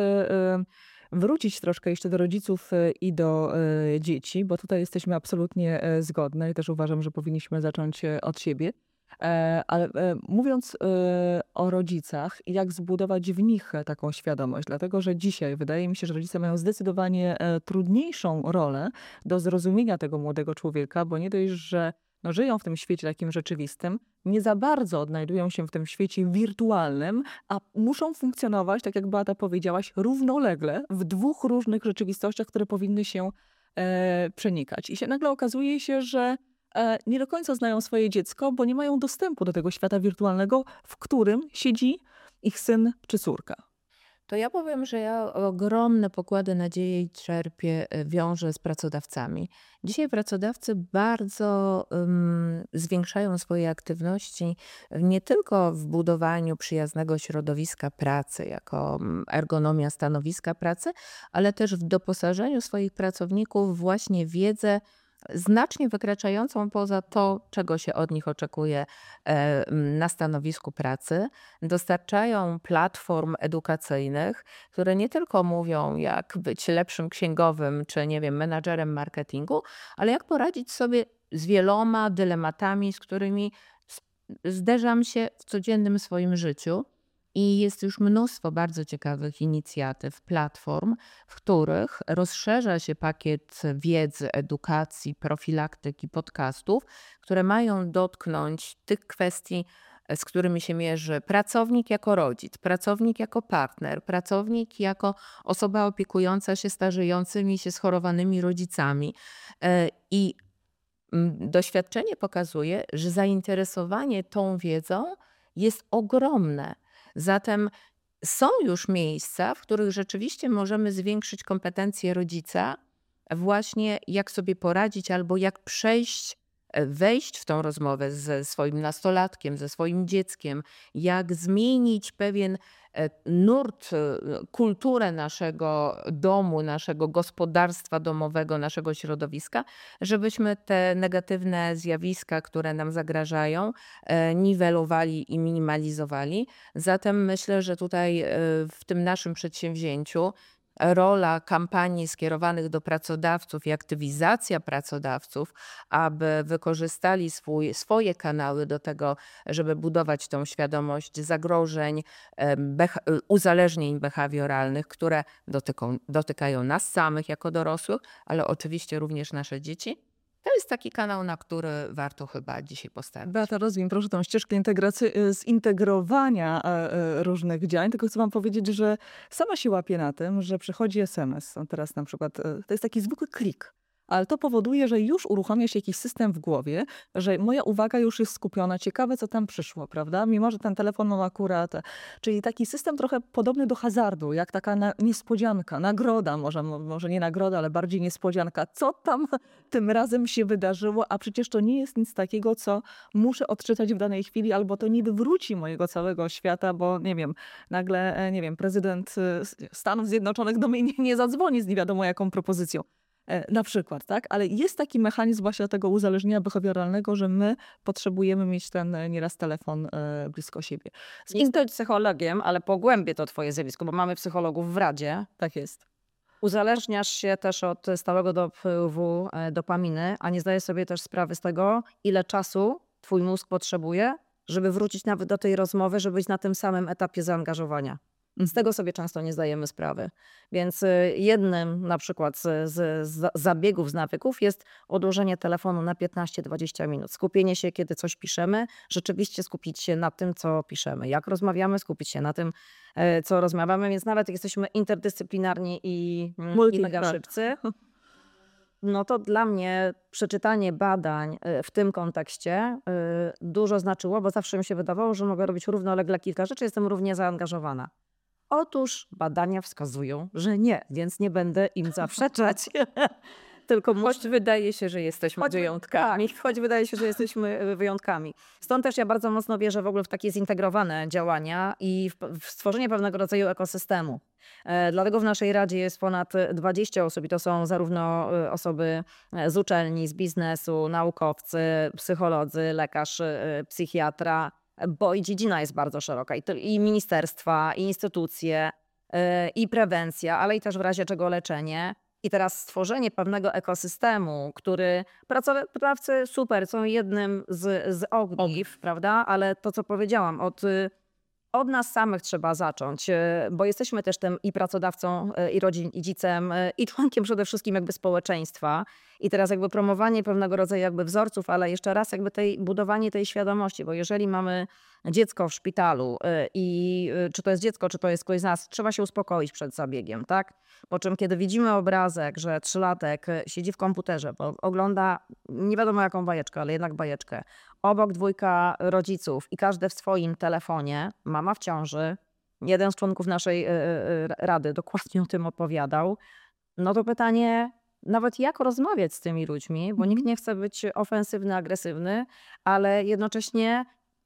wrócić troszkę jeszcze do rodziców i do dzieci, bo tutaj jesteśmy absolutnie zgodne i też uważam, że powinniśmy zacząć od siebie. Ale mówiąc o rodzicach, jak zbudować w nich taką świadomość, dlatego że dzisiaj wydaje mi się, że rodzice mają zdecydowanie trudniejszą rolę do zrozumienia tego młodego człowieka, bo nie dość, że no, żyją w tym świecie takim rzeczywistym, nie za bardzo odnajdują się w tym świecie wirtualnym, a muszą funkcjonować, tak jak Beata powiedziałaś, równolegle w dwóch różnych rzeczywistościach, które powinny się przenikać. I się nagle okazuje się, że nie do końca znają swoje dziecko, bo nie mają dostępu do tego świata wirtualnego, w którym siedzi ich syn czy córka. To ja powiem, że ja ogromne pokłady nadziei wiążę z pracodawcami. Dzisiaj pracodawcy bardzo zwiększają swoje aktywności nie tylko w budowaniu przyjaznego środowiska pracy, jako ergonomia stanowiska pracy, ale też w doposażeniu swoich pracowników właśnie w wiedzę znacznie wykraczającą poza to, czego się od nich oczekuje na stanowisku pracy. Dostarczają platform edukacyjnych, które nie tylko mówią, jak być lepszym księgowym, czy nie wiem, menadżerem marketingu, ale jak poradzić sobie z wieloma dylematami, z którymi zderzam się w codziennym swoim życiu. I jest już mnóstwo bardzo ciekawych inicjatyw, platform, w których rozszerza się pakiet wiedzy, edukacji, profilaktyki, podcastów, które mają dotknąć tych kwestii, z którymi się mierzy pracownik jako rodzic, pracownik jako partner, pracownik jako osoba opiekująca się starzejącymi się schorowanymi rodzicami. I doświadczenie pokazuje, że zainteresowanie tą wiedzą jest ogromne. Zatem są już miejsca, w których rzeczywiście możemy zwiększyć kompetencje rodzica, właśnie jak sobie poradzić albo jak wejść w tą rozmowę ze swoim nastolatkiem, ze swoim dzieckiem, jak zmienić pewien nurt, kulturę naszego domu, naszego gospodarstwa domowego, naszego środowiska, żebyśmy te negatywne zjawiska, które nam zagrażają, niwelowali i minimalizowali. Zatem myślę, że tutaj w tym naszym przedsięwzięciu rola kampanii skierowanych do pracodawców i aktywizacja pracodawców, aby wykorzystali swoje kanały do tego, żeby budować tą świadomość zagrożeń, uzależnień behawioralnych, które dotykają nas samych jako dorosłych, ale oczywiście również nasze dzieci. To jest taki kanał, na który warto chyba dzisiaj postawić. Beata, rozwij proszę tą ścieżkę zintegrowania różnych działań, tylko chcę wam powiedzieć, że sama się łapię na tym, że przychodzi SMS. Teraz na przykład to jest taki zwykły klik. Ale to powoduje, że już uruchamia się jakiś system w głowie, że moja uwaga już jest skupiona. Ciekawe, co tam przyszło, prawda? Mimo, że ten telefon mam akurat. Czyli taki system trochę podobny do hazardu, jak taka niespodzianka, nagroda, może nie nagroda, ale bardziej niespodzianka. Co tam tym razem się wydarzyło? A przecież to nie jest nic takiego, co muszę odczytać w danej chwili, albo to nie wywróci mojego całego świata, bo nie wiem, nagle, nie wiem, prezydent Stanów Zjednoczonych do mnie nie zadzwoni z nie wiadomo jaką propozycją. Na przykład, tak? Ale jest taki mechanizm właśnie tego uzależnienia behawioralnego, że my potrzebujemy mieć ten nieraz telefon blisko siebie. Nie jestem psychologiem, ale pogłębię to twoje zjawisko, bo mamy psychologów w Radzie. Tak jest. Uzależniasz się też od stałego dopływu dopaminy, a nie zdajesz sobie też sprawy z tego, ile czasu twój mózg potrzebuje, żeby wrócić nawet do tej rozmowy, żeby być na tym samym etapie zaangażowania. Z tego sobie często nie zdajemy sprawy. Więc jednym na przykład z zabiegów, z nawyków jest odłożenie telefonu na 15-20 minut. Skupienie się, kiedy coś piszemy, rzeczywiście skupić się na tym, co piszemy. Jak rozmawiamy, skupić się na tym, co rozmawiamy, więc nawet jak jesteśmy interdyscyplinarni i mega tak. szybcy, no to dla mnie przeczytanie badań w tym kontekście dużo znaczyło, bo zawsze mi się wydawało, że mogę robić równolegle kilka rzeczy, jestem równie zaangażowana. Otóż badania wskazują, że nie, więc nie będę im zaprzeczać. Tylko Choć wydaje się, że jesteśmy wyjątkami. choć wydaje się, że jesteśmy wyjątkami. Stąd też ja bardzo mocno wierzę w ogóle w takie zintegrowane działania i w stworzenie pewnego rodzaju ekosystemu. Dlatego w naszej Radzie jest ponad 20 osób i to są zarówno osoby z uczelni, z biznesu, naukowcy, psycholodzy, lekarz, psychiatra, bo i dziedzina jest bardzo szeroka. I ministerstwa, i instytucje, i prewencja, ale i też w razie czego leczenie. I teraz stworzenie pewnego ekosystemu, który pracodawcy super, są jednym z ogniw, prawda? Ale to, co powiedziałam, od nas samych trzeba zacząć, bo jesteśmy też tym i pracodawcą, i rodzicem, i członkiem przede wszystkim jakby społeczeństwa. I teraz jakby promowanie pewnego rodzaju jakby wzorców, ale jeszcze raz jakby budowanie tej świadomości, bo jeżeli mamy dziecko w szpitalu i czy to jest dziecko, czy to jest ktoś z nas, trzeba się uspokoić przed zabiegiem, tak? Po czym kiedy widzimy obrazek, że 3-latek siedzi w komputerze, bo ogląda nie wiadomo jaką bajeczkę, ale jednak bajeczkę, obok 2 rodziców i każdy w swoim telefonie, mama w ciąży, jeden z członków naszej rady dokładnie o tym opowiadał, no to pytanie, nawet jak rozmawiać z tymi ludźmi, bo nikt nie chce być ofensywny, agresywny, ale jednocześnie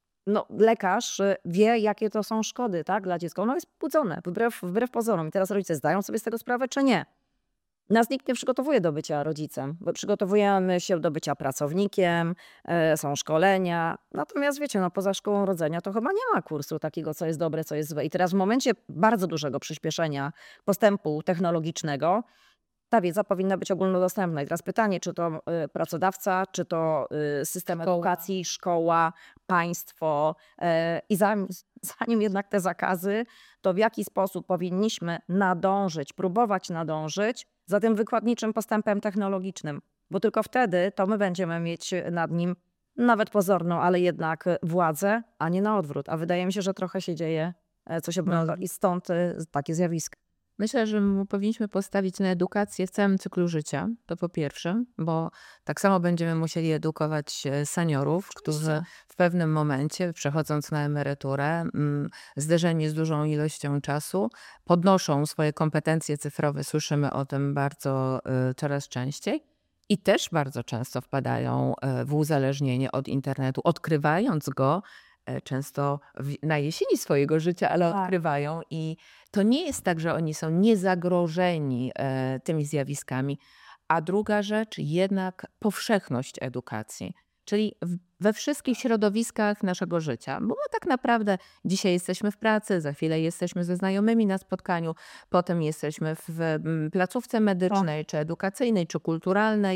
lekarz wie, jakie to są szkody, tak, dla dziecka. Ono jest budzone, wbrew pozorom. I teraz rodzice zdają sobie z tego sprawę, czy nie? Nas nikt nie przygotowuje do bycia rodzicem, bo przygotowujemy się do bycia pracownikiem, są szkolenia. Natomiast wiecie, poza szkołą rodzenia to chyba nie ma kursu takiego, co jest dobre, co jest złe. I teraz w momencie bardzo dużego przyspieszenia postępu technologicznego ta wiedza powinna być ogólnodostępna. I teraz pytanie, czy to pracodawca, czy to system edukacji, szkoła, państwo. I zanim jednak te zakazy, to w jaki sposób powinniśmy próbować nadążyć za tym wykładniczym postępem technologicznym. Bo tylko wtedy to my będziemy mieć nad nim nawet pozorną, ale jednak władzę, a nie na odwrót. A wydaje mi się, że trochę się dzieje coś obrotnego i stąd takie zjawiska. Myślę, że powinniśmy postawić na edukację w całym cyklu życia, to po pierwsze, bo tak samo będziemy musieli edukować seniorów, którzy w pewnym momencie, przechodząc na emeryturę, zderzeni z dużą ilością czasu, podnoszą swoje kompetencje cyfrowe. Słyszymy o tym coraz częściej. I też bardzo często wpadają w uzależnienie od internetu, odkrywając go często na jesieni swojego życia, ale odkrywają i to nie jest tak, że oni są niezagrożeni tymi zjawiskami. A druga rzecz, jednak powszechność edukacji, czyli we wszystkich środowiskach naszego życia. Bo tak naprawdę dzisiaj jesteśmy w pracy, za chwilę jesteśmy ze znajomymi na spotkaniu, potem jesteśmy w placówce medycznej, czy edukacyjnej, czy kulturalnej.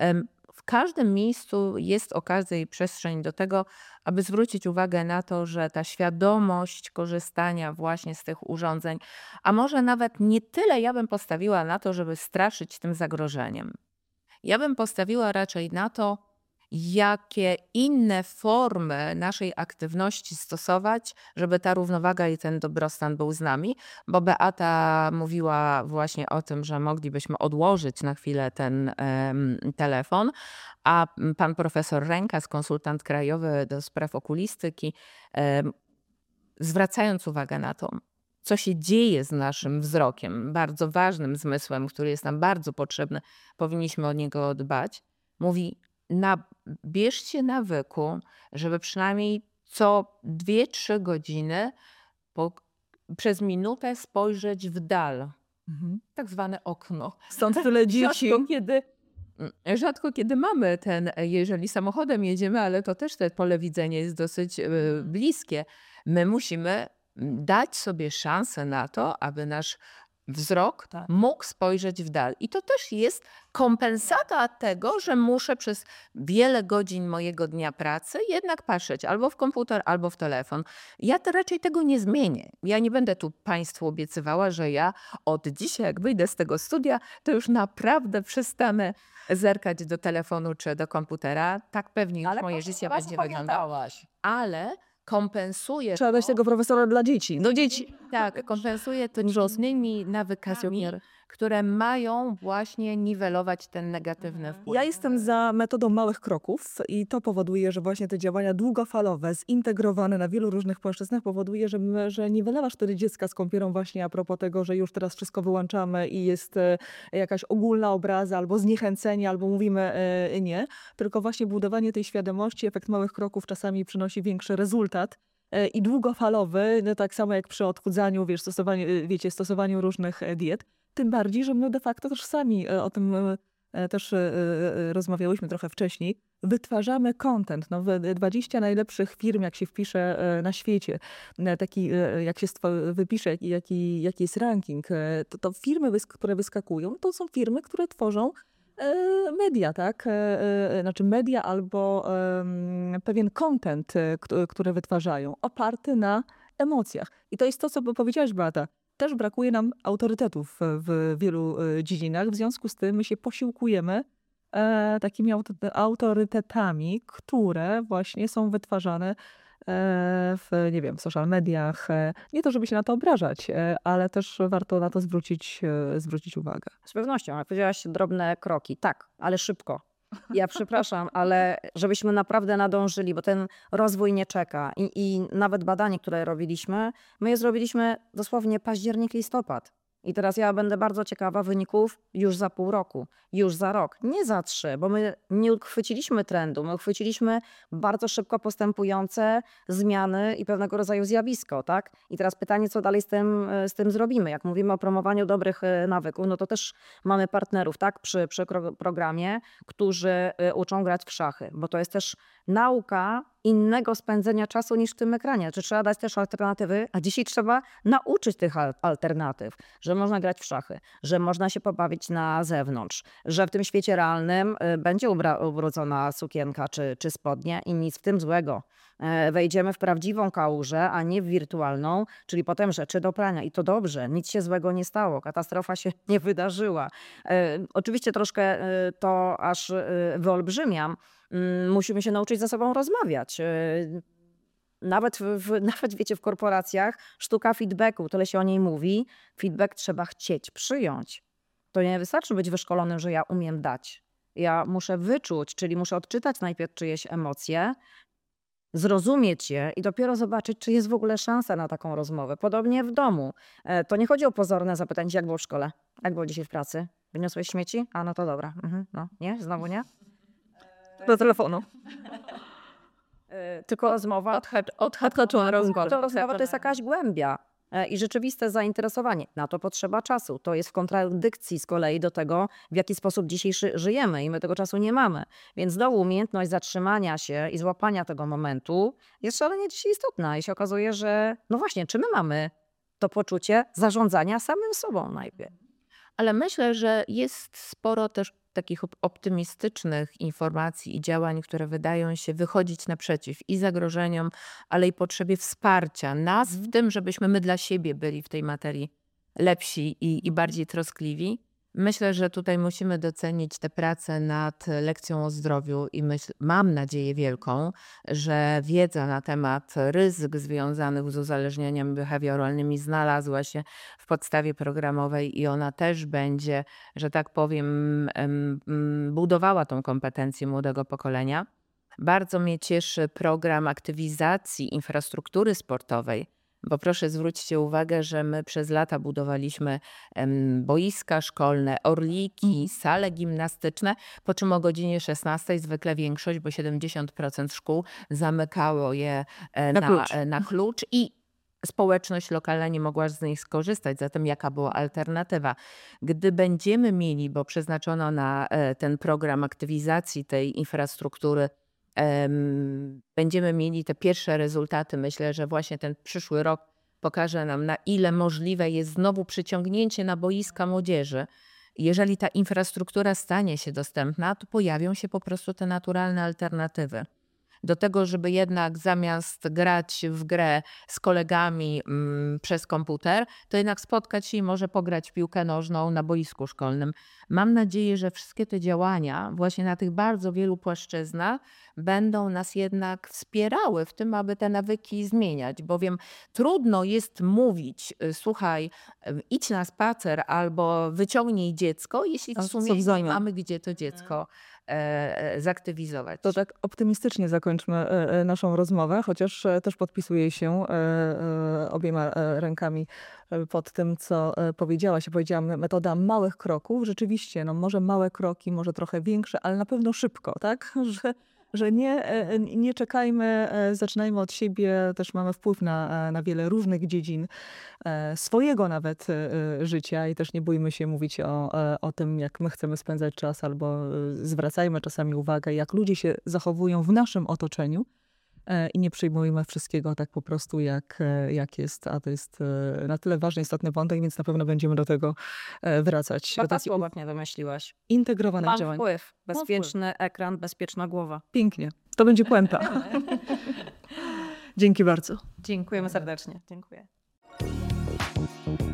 W każdym miejscu jest okazja i przestrzeń do tego, aby zwrócić uwagę na to, że ta świadomość korzystania właśnie z tych urządzeń, a może nawet nie tyle ja bym postawiła na to, żeby straszyć tym zagrożeniem. Ja bym postawiła raczej na to, jakie inne formy naszej aktywności stosować, żeby ta równowaga i ten dobrostan był z nami, bo Beata mówiła właśnie o tym, że moglibyśmy odłożyć na chwilę ten telefon, a pan profesor Rękas, konsultant krajowy do spraw okulistyki, zwracając uwagę na to, co się dzieje z naszym wzrokiem, bardzo ważnym zmysłem, który jest nam bardzo potrzebny, powinniśmy o niego dbać, mówi: bierzcie nawyku, żeby przynajmniej co 2-3 godziny przez minutę spojrzeć w dal. Tak zwane okno. Stąd tyle dzieci. Rzadko kiedy mamy jeżeli samochodem jedziemy, ale to też te pole widzenia jest dosyć bliskie. My musimy dać sobie szansę na to, aby nasz wzrok mógł spojrzeć w dal. I to też jest kompensata tego, że muszę przez wiele godzin mojego dnia pracy jednak patrzeć albo w komputer, albo w telefon. Ja to raczej tego nie zmienię. Ja nie będę tu Państwu obiecywała, że ja od dzisiaj, jak wyjdę z tego studia, to już naprawdę przestanę zerkać do telefonu czy do komputera. Tak pewnie już moje życie będzie wyglądało. Ale kompensuje Trzeba dać tego profesora dla dzieci. Do dzieci. tak, kompensuje to różnymi nawykami, które mają właśnie niwelować ten negatywny wpływ. Ja jestem za metodą małych kroków i to powoduje, że właśnie te działania długofalowe, zintegrowane na wielu różnych płaszczyznach powoduje, że niwelasz wtedy dziecka z kąpielą właśnie a propos tego, że już teraz wszystko wyłączamy i jest jakaś ogólna obraza albo zniechęcenie, albo mówimy nie, tylko właśnie budowanie tej świadomości, efekt małych kroków czasami przynosi większy rezultat. I długofalowy, no tak samo jak przy odchudzaniu, stosowaniu różnych diet. Tym bardziej, że my de facto też sami o tym też rozmawiałyśmy trochę wcześniej. Wytwarzamy content. No, 20 najlepszych firm, jak się wpisze na świecie, taki, jak się wypisze, jaki jest ranking, to firmy, które wyskakują, to są firmy, które tworzą media, tak? Znaczy media albo pewien content, który wytwarzają, oparty na emocjach. I to jest to, co powiedziałaś, Beata. Też brakuje nam autorytetów w wielu dziedzinach. W związku z tym my się posiłkujemy takimi autorytetami, które właśnie są wytwarzane w, nie wiem, w social mediach. Nie to, żeby się na to obrażać, ale też warto na to zwrócić uwagę. Z pewnością, jak powiedziałaś, drobne kroki. Tak, ale szybko. Ja przepraszam, ale żebyśmy naprawdę nadążyli, bo ten rozwój nie czeka. I nawet badanie, które robiliśmy, my je zrobiliśmy dosłownie październik, listopad. I teraz ja będę bardzo ciekawa wyników już za pół roku, już za rok, nie za 3, bo my nie uchwyciliśmy trendu, my uchwyciliśmy bardzo szybko postępujące zmiany i pewnego rodzaju zjawisko, tak? I teraz pytanie, co dalej z tym zrobimy? Jak mówimy o promowaniu dobrych nawyków, no to też mamy partnerów, tak? Przy programie, którzy uczą grać w szachy, bo to jest też nauka innego spędzenia czasu niż w tym ekranie. Czy trzeba dać też alternatywy? A dzisiaj trzeba nauczyć tych alternatyw, że można grać w szachy, że można się pobawić na zewnątrz, że w tym świecie realnym będzie ubrudzona sukienka czy spodnie i nic w tym złego. Wejdziemy w prawdziwą kałużę, a nie w wirtualną, czyli potem rzeczy do prania. I to dobrze, nic się złego nie stało, katastrofa się nie wydarzyła. Oczywiście troszkę to aż wyolbrzymiam. Musimy się nauczyć ze sobą rozmawiać. Nawet wiecie, w korporacjach sztuka feedbacku, tyle się o niej mówi. Feedback trzeba chcieć, przyjąć. To nie wystarczy być wyszkolonym, że ja umiem dać. Ja muszę wyczuć, czyli muszę odczytać najpierw czyjeś emocje, zrozumieć je i dopiero zobaczyć, czy jest w ogóle szansa na taką rozmowę. Podobnie w domu. To nie chodzi o pozorne zapytanie, jak było w szkole, jak było dzisiaj w pracy. Wyniosłeś śmieci? A no to dobra. No, nie? Znowu nie? Do telefonu. Tylko rozmowa. Odhaczona rozmowa. To rozmowa to jest jakaś głębia i rzeczywiste zainteresowanie. Na to potrzeba czasu. To jest w kontradykcji z kolei do tego, w jaki sposób dzisiaj żyjemy i my tego czasu nie mamy. Więc znowu umiejętność zatrzymania się i złapania tego momentu jest szalenie dzisiaj istotna i się okazuje, że no właśnie, czy my mamy to poczucie zarządzania samym sobą najpierw. Ale myślę, że jest sporo też takich optymistycznych informacji i działań, które wydają się wychodzić naprzeciw i zagrożeniom, ale i potrzebie wsparcia nas w tym, żebyśmy my dla siebie byli w tej materii lepsi i bardziej troskliwi. Myślę, że tutaj musimy docenić tę pracę nad lekcją o zdrowiu i mam nadzieję wielką, że wiedza na temat ryzyk związanych z uzależnieniami behawioralnymi znalazła się w podstawie programowej i ona też będzie, że tak powiem, budowała tą kompetencję młodego pokolenia. Bardzo mnie cieszy program aktywizacji infrastruktury sportowej, bo proszę zwróćcie uwagę, że my przez lata budowaliśmy boiska szkolne, orliki, sale gimnastyczne, po czym o godzinie 16 zwykle większość, bo 70% szkół zamykało je na klucz i społeczność lokalna nie mogła z nich skorzystać. Zatem jaka była alternatywa? Gdy będziemy mieli, bo przeznaczono na ten program aktywizacji tej infrastruktury, będziemy mieli te pierwsze rezultaty. Myślę, że właśnie ten przyszły rok pokaże nam, na ile możliwe jest znowu przyciągnięcie na boiska młodzieży. Jeżeli ta infrastruktura stanie się dostępna, to pojawią się po prostu te naturalne alternatywy. Do tego, żeby jednak zamiast grać w grę z kolegami przez komputer, to jednak spotkać się i może pograć w piłkę nożną na boisku szkolnym. Mam nadzieję, że wszystkie te działania właśnie na tych bardzo wielu płaszczyznach będą nas jednak wspierały w tym, aby te nawyki zmieniać, bowiem trudno jest mówić, słuchaj, idź na spacer albo wyciągnij dziecko, jeśli w A co sumie w nie zamian? mamy gdzie to dziecko zaktywizować. To tak optymistycznie zakończmy naszą rozmowę, chociaż też podpisuję się obiema rękami pod tym, co powiedziałaś. Powiedziałam, metoda małych kroków. Rzeczywiście, no może małe kroki, może trochę większe, ale na pewno szybko, tak? Że nie czekajmy, zaczynajmy od siebie. Też mamy wpływ na wiele różnych dziedzin swojego nawet życia i też nie bójmy się mówić o tym, jak my chcemy spędzać czas, albo zwracajmy czasami uwagę, jak ludzie się zachowują w naszym otoczeniu i nie przyjmujmy wszystkiego tak po prostu, jak jest. A to jest na tyle ważny, istotny wątek, więc na pewno będziemy do tego wracać. Do Chyba takich słowa nie wymyśliłaś. integrowanych Mam działań. wpływ. Bezpieczny ekran, bezpieczna głowa. Pięknie. To będzie puenta. Dzięki bardzo. Dziękujemy serdecznie. Dziękuję.